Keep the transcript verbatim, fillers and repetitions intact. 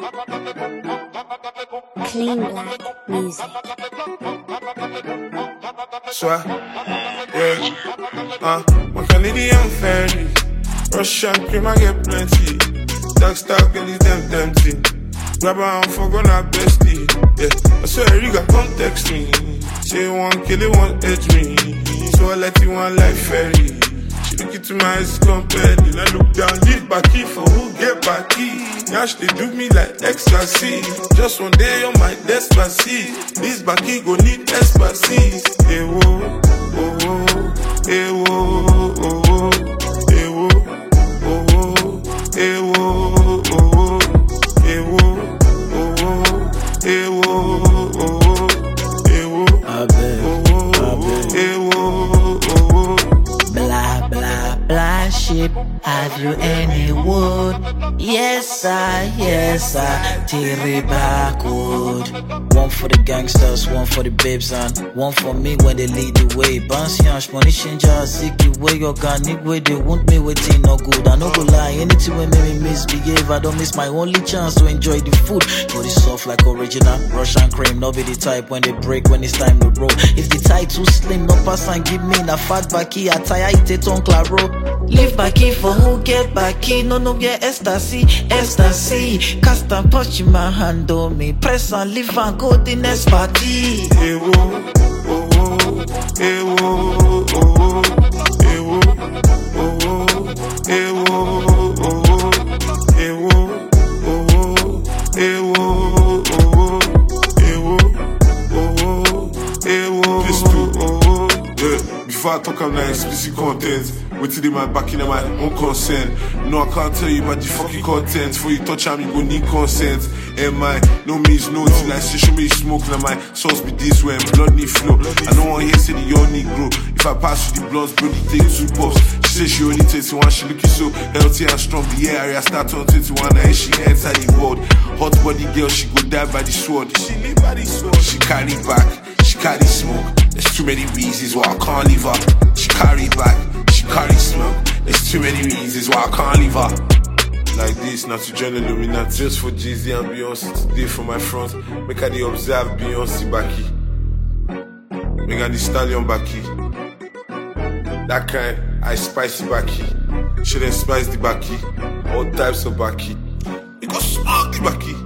Clean black music. Soit, yeah, uh, my Canadian fairy, Russian cream I get plenty. Dark star girl is them tempting. Grab her and fuck on her bestie. Yeah, I swear you got come text me. Say you want kill it, want edge me. So I let you one like fairy. She look into my eyes compared. Then I look down, leave backy for who get backy. Now she do me like ecstasy. Just one day on my despacito. This backy go need ecstasy. Hey whoa, oh oh, hey whoa, oh oh, hey whoa, oh oh, hey whoa, oh oh, hey whoa, oh oh, hey whoa, oh oh, hey whoa, I bet, oh oh, hey whoa, oh oh. Blah blah blah ship. Have you any wood? Yes sir, yes sir. Tiriba good. One for the gangsters, one for the babes, and one for me when they lead the way. Bouncy and money changer, sicky way your organic way. They want me waiting no good. I no go lie, anything will make me misbehave. I don't miss my only chance to enjoy the food. Body soft like original Russian cream. No be the type when they break when it's time to roll. If the tie too slim, no pass and give me na fat backy. I tire it it on claro. Leave backy for who get backy. No no get ecstasy, ecstasy. Cast and touch in my hand on me. Press and leave and go the next party. Hey whoa, oh oh, hey whoa, oh oh, hey whoa, oh oh, hey whoa, oh oh, hey whoa, oh oh, hey whoa, oh oh, hey whoa, oh oh, hey whoa. This too, oh oh, yeah. Before I talk about my explicit content, wait till they my back in my own consent. No, I can't tell you about the fucking content. For you touch am, you go need consent. And my no means no till I say show me smoke. Now my sauce be this when blood need flow. I don't want to hear say the young need grow. If I pass through the bloods, bro, they take two puffs. She say she only twenty-one, she looking so healthy and strong. The area start on twenty-one and she enter the world. Hot body girl, she go die by the sword. She live by the sword. She carry back, she carry smoke. There's too many reasons why I can't leave her. She carry back, she carry smoke. There's too many reasons why I can't leave her. Like this, not to join Illuminati. Just for Jay-Z and Beyonce today for my front. Make I dey observe Beyonce backy. Make I the stallion backy. That kind, I spicy backy. Shouldn't spice the backy. All types of backy. It go smoke the backy.